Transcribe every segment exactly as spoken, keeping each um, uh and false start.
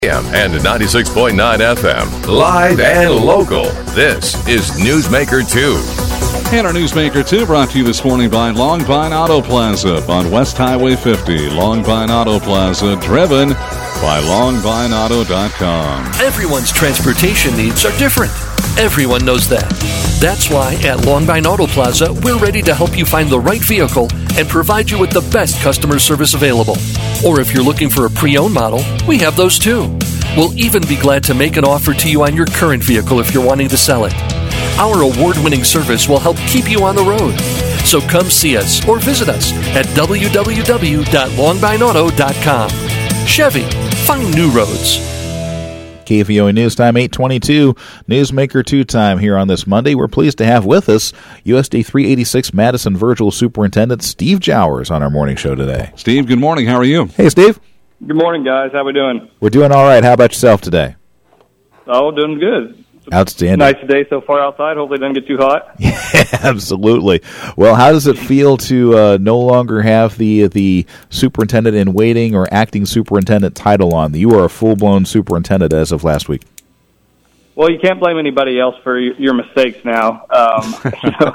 And ninety-six point nine F M, live and local. This is Newsmaker two. And our Newsmaker two brought to you this morning by Long Pine Auto Plaza on West Highway fifty. Long Pine Auto Plaza, driven by long pine auto dot com. Everyone's transportation needs are different. Everyone knows that. That's why at Long Pine Auto Plaza, we're ready to help you find the right vehicle and provide you with the best customer service available. Or if you're looking for a pre-owned model, we have those too. We'll even be glad to make an offer to you on your current vehicle if you're wanting to sell it. Our award-winning service will help keep you on the road. So come see us or visit us at w w w dot long pine auto dot com. Chevy, find new roads. K F E O News Time, eight twenty-two, Newsmaker two time here on this Monday. We're pleased to have with us U S D three eighty-six Madison Virtual Superintendent Steve Jowers on our morning show today. Steve, good morning. How are you? Hey, Steve. Good morning, guys. How we doing? We're doing all right. How about yourself today? Oh, doing good. Outstanding. Nice day so far outside. Hopefully it doesn't get too hot. Yeah, absolutely. Well, how does it feel to uh, no longer have the the superintendent in waiting or acting superintendent title on? You are a full-blown superintendent as of last week. Well, you can't blame anybody else for your mistakes now. Um, so,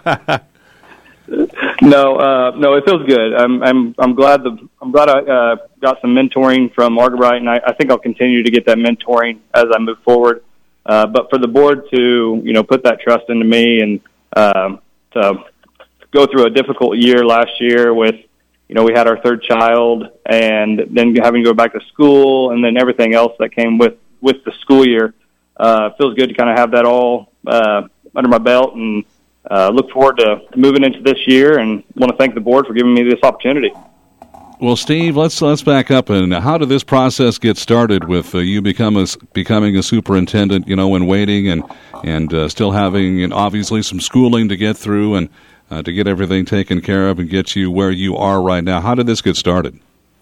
no, uh, no, it feels good. I'm I'm I'm glad the I'm glad I uh, got some mentoring from Argerbright, and I, I think I'll continue to get that mentoring as I move forward. Uh, but for the board to, you know, put that trust into me and um, to go through a difficult year last year with, you know, we had our third child and then having to go back to school and then everything else that came with, with the school year, uh, feels good to kind of have that all uh, under my belt and uh, look forward to moving into this year and want to thank the board for giving me this opportunity. Well, Steve, let's let's back up. And how did this process get started with uh, you become a, becoming a superintendent, you know, and waiting and, and uh, still having and obviously some schooling to get through and uh, to get everything taken care of and get you where you are right now? How did this get started?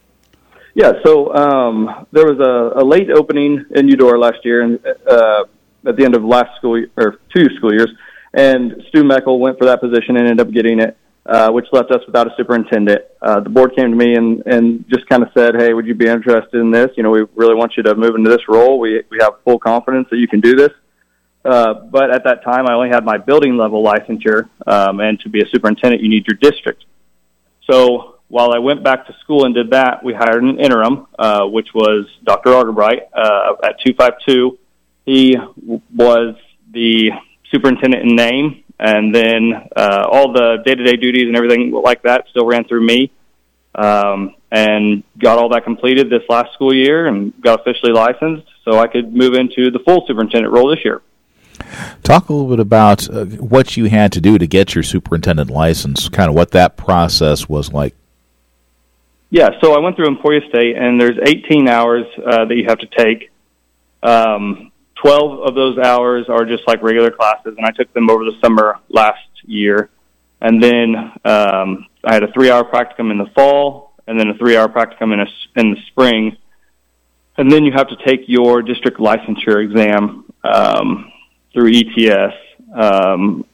Yeah, so um, there was a, a late opening in Eudora last year and uh, at the end of last school year, or two school years, and Stu Meckel went for that position and ended up getting it. Uh, which left us without a superintendent. Uh, the board came to me and, and just kind of said, hey, would you be interested in this? You know, we really want you to move into this role. We we have full confidence that you can do this. Uh, but at that time, I only had my building level licensure, um, and to be a superintendent, you need your district. So while I went back to school and did that, we hired an interim, uh, which was Doctor Argerbright uh, at two fifty-two. He was the superintendent in name. And then uh, all the day-to-day duties and everything like that still ran through me, um, and got all that completed this last school year and got officially licensed so I could move into the full superintendent role this year. Talk a little bit about uh, what you had to do to get your superintendent license, kind of what that process was like. Yeah, so I went through Emporia State, and there's eighteen hours uh, that you have to take. Um twelve of those hours are just like regular classes, and I took them over the summer last year. And then um, I had a three-hour practicum in the fall, and then a three-hour practicum in, a, in the spring. And then you have to take your district licensure exam um, through E T S. Um,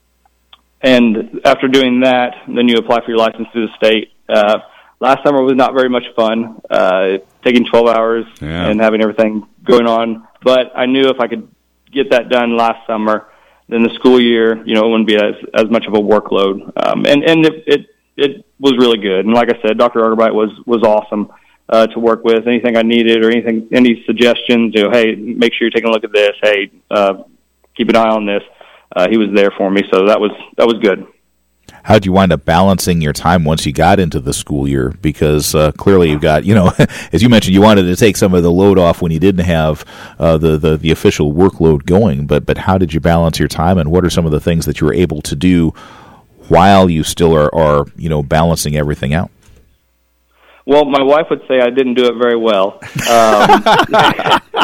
and after doing that, then you apply for your license through the state. Uh, last summer was not very much fun, uh, taking twelve hours yeah. and having everything going on. But I knew if I could get that done last summer, then the school year, you know, it wouldn't be as, as much of a workload. Um, and and it, it it was really good. And like I said, Doctor Argerbright was was awesome uh, to work with. Anything I needed or anything, any suggestions, you know, hey, make sure you're taking a look at this. Hey, uh, keep an eye on this. Uh, he was there for me, so that was that was good. How did you wind up balancing your time once you got into the school year? Because uh, clearly you've got, you know, as you mentioned, you wanted to take some of the load off when you didn't have uh, the, the, the official workload going. But but how did you balance your time, and what are some of the things that you were able to do while you still are, are you know, balancing everything out? Well, my wife would say I didn't do it very well. Um,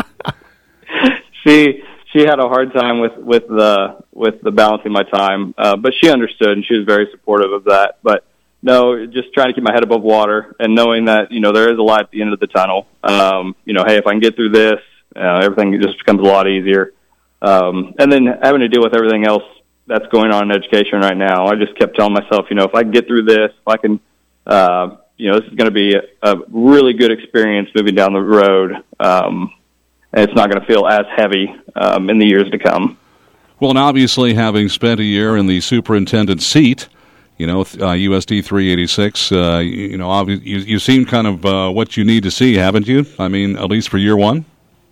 she... She had a hard time with with the with the balancing my time, uh, but she understood and she was very supportive of that. But no, just trying to keep my head above water and knowing that, you know, there is a light at the end of the tunnel. Um, you know, hey, if I can get through this, uh, everything just becomes a lot easier. Um, and then having to deal with everything else that's going on in education right now, I just kept telling myself, you know, if I can get through this, if I can, uh, you know, this is going to be a, a really good experience moving down the road. Um, and it's not going to feel as heavy um, in the years to come. Well, and obviously, having spent a year in the superintendent seat, you know, uh, U S D three eighty-six, uh, you, you know, obvi- you, you seem kind of uh, what you need to see, haven't you? I mean, at least for year one?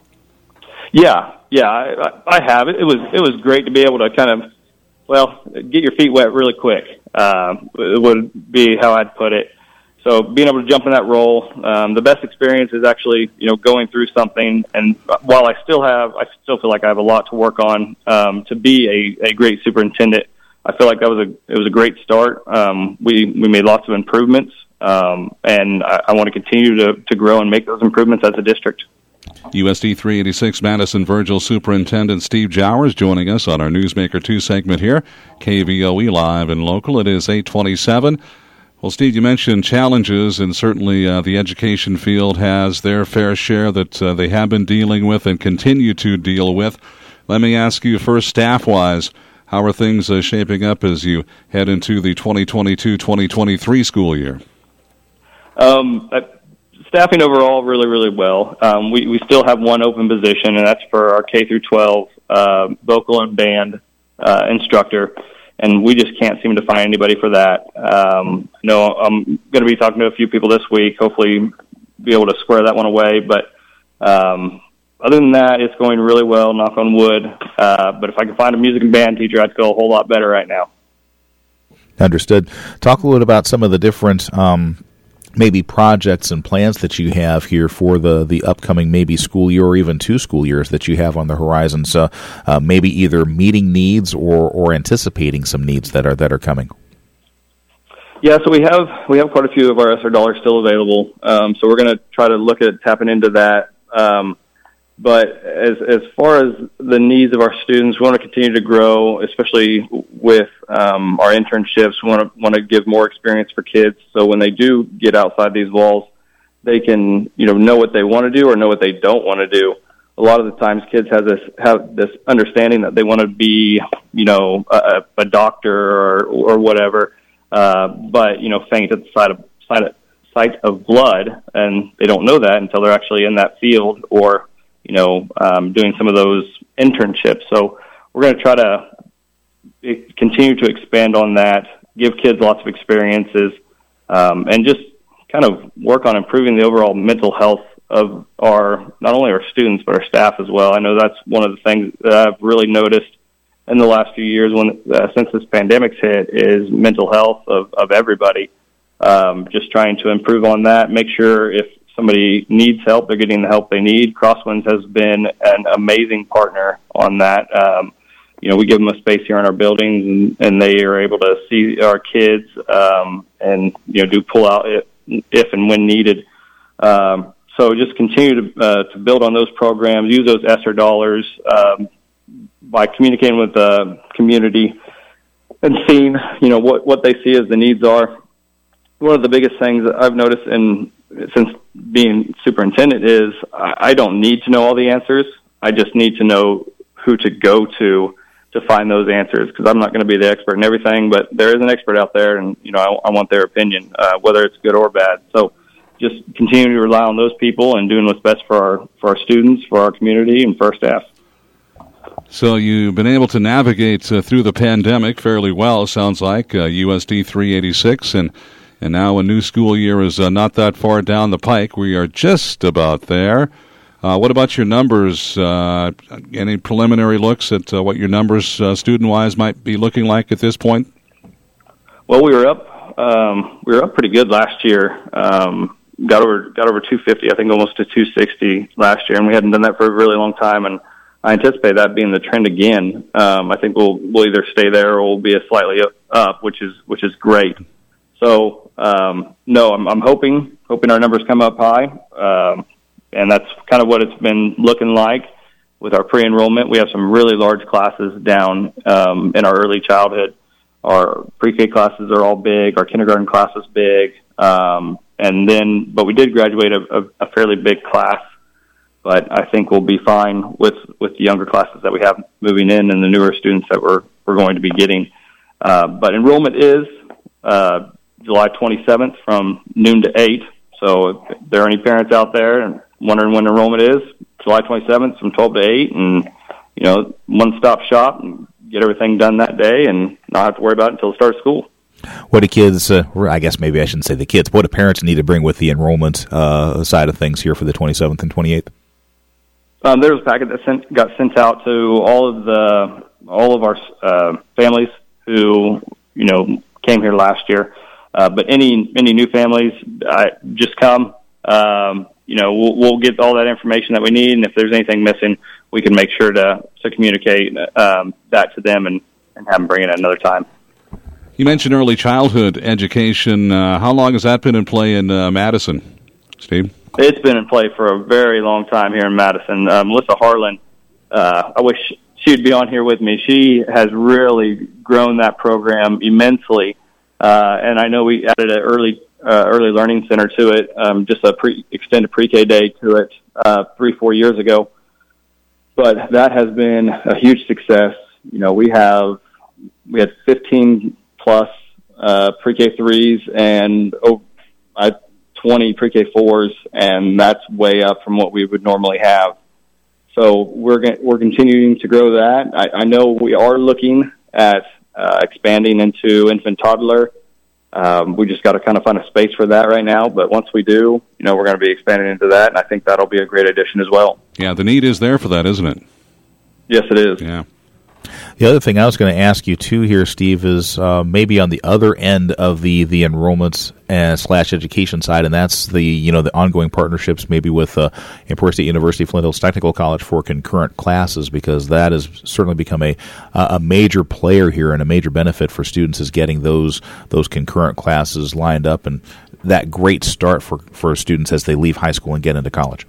Yeah, yeah, I, I have. It was it was great to be able to kind of, well, get your feet wet really quick. Um, it would be how I'd put it. So being able to jump in that role, um, the best experience is actually, you know, going through something. And while I still have, I still feel like I have a lot to work on um, to be a, a great superintendent. I feel like that was a it was a great start. Um, we we made lots of improvements, um, and I, I want to continue to to grow and make those improvements as a district. U S D three eighty-six Madison Virgil Superintendent Steve Jowers joining us on our Newsmaker two segment here, K V O E Live and Local. It is eight twenty-seven. Well, Steve, you mentioned challenges, and certainly uh, the education field has their fair share that uh, they have been dealing with and continue to deal with. Let me ask you first, staff-wise, how are things uh, shaping up as you head into the twenty twenty-two twenty twenty-three school year? Um, uh, staffing overall really, really well. Um, we, we still have one open position, and that's for our K through twelve uh, vocal and band uh, instructor. And we just can't seem to find anybody for that. Um, I know I'm going to be talking to a few people this week, hopefully be able to square that one away. But um, other than that, it's going really well, knock on wood. Uh, but if I could find a music and band teacher, I'd feel a whole lot better right now. Understood. Talk a little about some of the different um, maybe projects and plans that you have here for the, the upcoming maybe school year or even two school years that you have on the horizon. So uh, maybe either meeting needs or, or anticipating some needs that are that are coming. Yeah, so we have we have quite a few of our S R dollars still available. Um, so we're going to try to look at tapping into that. Um, but as as far as the needs of our students, we want to continue to grow, especially with um, our internships. We want to want to give more experience for kids, so when they do get outside these walls, they can you know know what they want to do or know what they don't want to do. A lot of the times, kids have this have this understanding that they want to be you know a, a doctor or or whatever, uh, but you know faint at the sight of sight of, sight of blood, and they don't know that until they're actually in that field or you know, um, doing some of those internships. So we're going to try to continue to expand on that, give kids lots of experiences, um, and just kind of work on improving the overall mental health of our, not only our students, but our staff as well. I know that's one of the things that I've really noticed in the last few years when, uh, since this pandemic's hit, is mental health of, of everybody. Um, just trying to improve on that, make sure if somebody needs help, they're getting the help they need. Crosswinds has been an amazing partner on that. Um, you know, we give them a space here in our buildings, and, and they are able to see our kids um, and, you know, do pull out if, if and when needed. Um, so just continue to, uh, to build on those programs, use those S R dollars um, by communicating with the community and seeing, you know, what, what they see as the needs are. One of the biggest things that I've noticed in since being superintendent is I, I don't need to know all the answers. I just need to know who to go to to find those answers, because I'm not going to be the expert in everything, but there is an expert out there, and you know I, I want their opinion, uh, whether it's good or bad. So just continue to rely on those people and doing what's best for our for our students, for our community, and for our staff. So you've been able to navigate uh, through the pandemic fairly well, sounds like, uh, U S D three eighty-six, and And now a new school year is uh, not that far down the pike. We are just about there. Uh, what about your numbers? Uh, any preliminary looks at uh, what your numbers uh, student-wise might be looking like at this point? Well, we were up. Um, we were up pretty good last year. Um, got over got over two fifty, I think almost to two sixty last year, and we hadn't done that for a really long time. And I anticipate that being the trend again. Um, I think we'll we'll either stay there or we'll be a slightly up, which is which is great. So, um, no, I'm, I'm hoping, hoping our numbers come up high. Um, and that's kind of what it's been looking like with our pre-enrollment. We have some really large classes down, um, in our early childhood. Our pre-K classes are all big. Our kindergarten class is big. Um, and then, but we did graduate a, a, a fairly big class, but I think we'll be fine with, with the younger classes that we have moving in and the newer students that we're, we're going to be getting. Uh, but enrollment is, uh, July twenty-seventh from noon to eight. So if there are any parents out there and wondering when enrollment is, July twenty-seventh from twelve to eight, and, you know, one-stop shop and get everything done that day and not have to worry about it until the start of school. What do kids, uh, I guess maybe I shouldn't say the kids, what do parents need to bring with the enrollment uh, side of things here for the twenty-seventh and twenty-eighth? Um, there was a packet that sent, got sent out to all of the all of our uh, families who, you know, came here last year. Uh, but any any new families, uh, just come. Um, you know, we'll, we'll get all that information that we need, and if there's anything missing, we can make sure to to communicate um, that to them and, and have them bring it at another time. You mentioned early childhood education. Uh, how long has that been in play in uh, Madison, Steve? It's been in play for a very long time here in Madison. Uh, Melissa Harlan, uh, I wish she'd be on here with me. She has really grown that program immensely. Uh, and I know we added an early uh, early learning center to it, um, just a pre- extended pre-K day to it uh, three, four years ago. But that has been a huge success. You know, we have we had fifteen plus uh, pre-K threes and oh, uh, twenty pre-K fours, and that's way up from what we would normally have. So we're g- we're continuing to grow that. I, I know we are looking at uh, expanding into infant toddler. Um, we just got to kind of find a space for that right now. But once we do, you know, we're going to be expanding into that, and I think that'll be a great addition as well. Yeah, the need is there for that, isn't it? Yes, it is. Yeah. The other thing I was going to ask you, too, here, Steve, is uh, maybe on the other end of the, the enrollments and slash education side, and that's the, you know, the ongoing partnerships maybe with uh, Emporia State University, Flint Hills Technical College for concurrent classes, because that has certainly become a a major player here, and a major benefit for students is getting those those concurrent classes lined up, and that great start for, for students as they leave high school and get into college.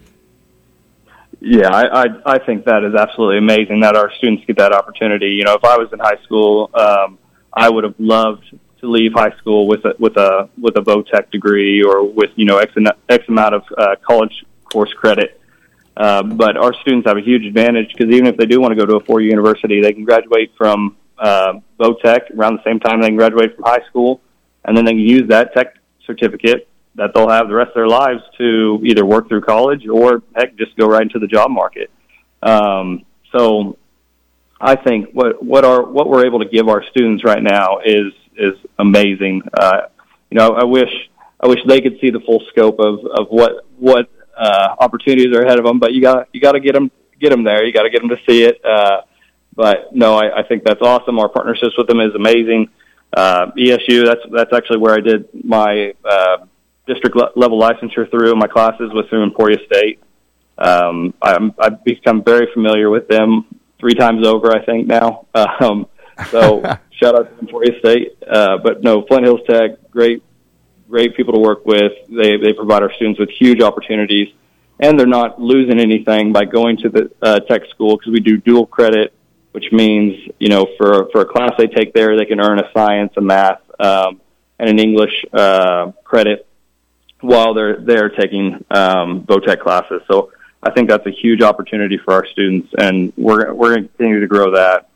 Yeah, I, I I think that is absolutely amazing that our students get that opportunity. You know, if I was in high school, um, I would have loved to leave high school with a with a with a VOTEC degree or with you know X, X amount of uh, college course credit. Uh, but our students have a huge advantage because even if they do want to go to a four-year university, they can graduate from uh, VOTEC around the same time they can graduate from high school, and then they can use that tech certificate that they'll have the rest of their lives to either work through college or, heck, just go right into the job market. Um, so I think what what our what we're able to give our students right now is is amazing. Uh, you know, I wish I wish they could see the full scope of, of what what uh, opportunities are ahead of them. But you got you got to get them get them there. You got to get them to see it. Uh, but no, I, I think that's awesome. Our partnerships with them is amazing. Uh, E S U, that's that's actually where I did my uh, district le- level licensure through. My classes was through Emporia State. Um, I'm, I've become very familiar with them three times over, I think now. Um, so shout out to Emporia State. Uh, but no, Flint Hills Tech, great, great people to work with. They they provide our students with huge opportunities, and they're not losing anything by going to the uh, tech school because we do dual credit, which means you know for for a class they take there, they can earn a science, a math, um, and an English uh, credit while they're they're taking um, VOTEC classes. So I think that's a huge opportunity for our students, and we're we're going to continue to grow that.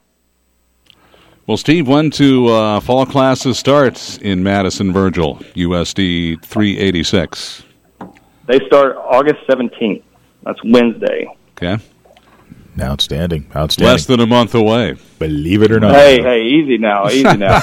Well, Steve, when do uh, fall classes start in Madison Virgil, U S D three eighty-six? They start August seventeenth. That's Wednesday. Okay. Outstanding. Outstanding. Less than a month away. Believe it or not. Hey, hey, easy now, easy now.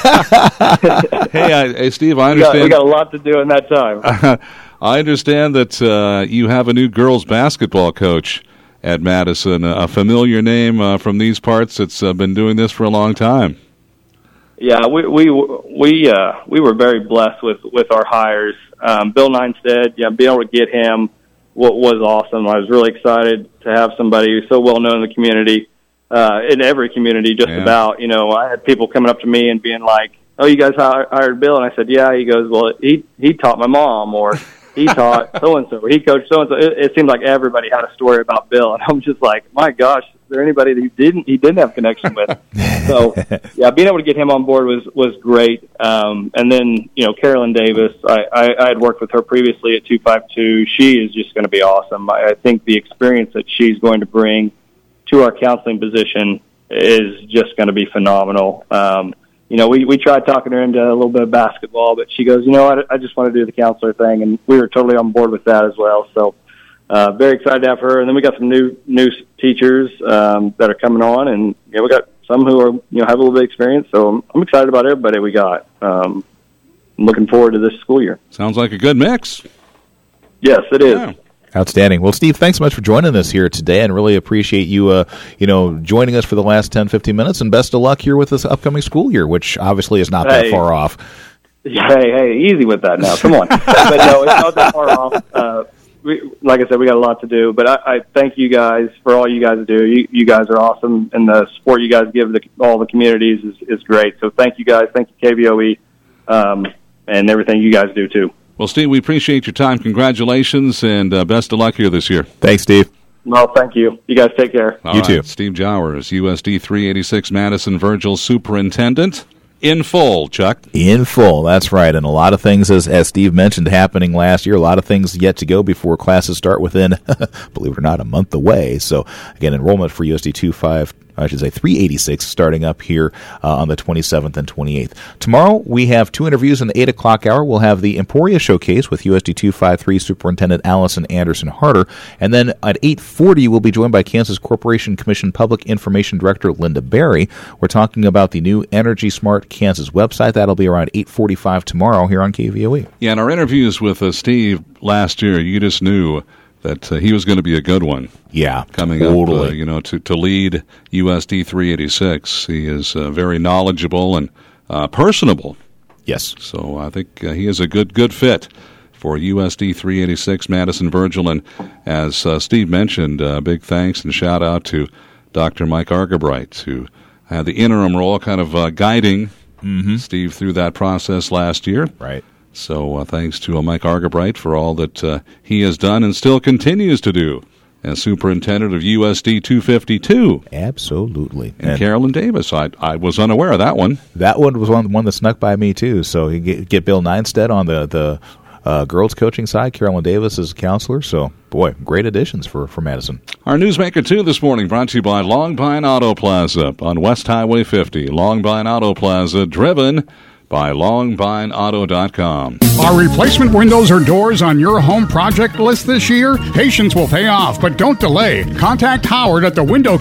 hey, I, hey, Steve, I we, got, understand. we got a lot to do in that time. I understand that uh, you have a new girls basketball coach at Madison, a familiar name uh, from these parts that's uh, been doing this for a long time. Yeah, we we we uh, we were very blessed with, with our hires. Um, Bill Ninestead, yeah, being able to get him what was awesome. I was really excited to have somebody who's so well known in the community, uh, in every community, just yeah. about. You know, I had people coming up to me and being like, "Oh, you guys hired Bill?" And I said, "Yeah." He goes, "Well, he he taught my mom," or "He taught so and so," or "He coached so and so." It seemed like everybody had a story about Bill, and I'm just like, "My gosh, is there anybody that he didn't he didn't have a connection with?" So, yeah, being able to get him on board was was great. Um, and then you know, Carolyn Davis, I, I, I had worked with her previously at two five two. She is just going to be awesome. I, I think the experience that she's going to bring to our counseling position is just going to be phenomenal. Um, You know, we, we tried talking her into a little bit of basketball, but she goes, you know, I, I just want to do the counselor thing, and we were totally on board with that as well. So uh, very excited to have her. And then we got some new new teachers um, that are coming on, and yeah, we got some who are you know have a little bit of experience. So I'm, I'm excited about everybody we got. Um, I'm looking forward to this school year. Sounds like a good mix. Yes, it is. Yeah. Outstanding. Well, Steve, thanks so much for joining us here today, and really appreciate you, uh, you know, joining us for the last ten, fifteen minutes, and best of luck here with this upcoming school year, which obviously is not hey. that far off. Hey, hey, easy with that now. Come on. But no, it's not that far off. Uh, we, like I said, we got a lot to do, but I, I thank you guys for all you guys do. You, you guys are awesome, and the support you guys give the, all the communities is, is great. So thank you guys. Thank you, K V O E, um, and everything you guys do, too. Well, Steve, we appreciate your time. Congratulations, and uh, best of luck here this year. Thanks, Steve. Well, thank you. You guys take care. All you right. too. Steve Jowers, U S D three eighty-six Madison Virgil Superintendent. In full, Chuck. In full, that's right. And a lot of things, as as Steve mentioned, happening last year. A lot of things yet to go before classes start within, believe it or not, a month away. So, again, enrollment for U S D twenty-five, I should say three eighty-six, starting up here uh, on the twenty-seventh and twenty-eighth. Tomorrow, we have two interviews in the eight o'clock hour. We'll have the Emporia Showcase with U S D two fifty-three Superintendent Allison Anderson Harder. And then at eight forty, we'll be joined by Kansas Corporation Commission Public Information Director Linda Berry. We're talking about the new Energy Smart Kansas website. That'll be around eight forty-five tomorrow here on K V O E. Yeah, in our interviews with uh, Steve last year, you just knew that uh, he was going to be a good one. Yeah, coming totally. up, uh, you know, to, to lead U S D three eighty-six. He is uh, very knowledgeable and uh, personable. Yes. So I think uh, he is a good good fit for U S D three eighty-six Madison Virgil. And as uh, Steve mentioned, uh, big thanks and shout out to Doctor Mike Argabright, who had the interim role, kind of uh, guiding mm-hmm. Steve through that process last year. Right. So uh, thanks to uh, Mike Argabright for all that uh, he has done and still continues to do as superintendent of U S D two fifty-two. Absolutely. And, and Carolyn Davis. I I was unaware of that one. That one was one, one that snuck by me, too. So you get, get Bill Neinstead on the, the uh, girls coaching side. Carolyn Davis is a counselor. So, boy, great additions for, for Madison. Our Newsmaker two this morning brought to you by Long Pine Auto Plaza on West Highway fifty. Long Pine Auto Plaza, driven by long pine auto dot com. Are replacement windows or doors on your home project list this year? Patience will pay off, but don't delay. Contact Howard at the Window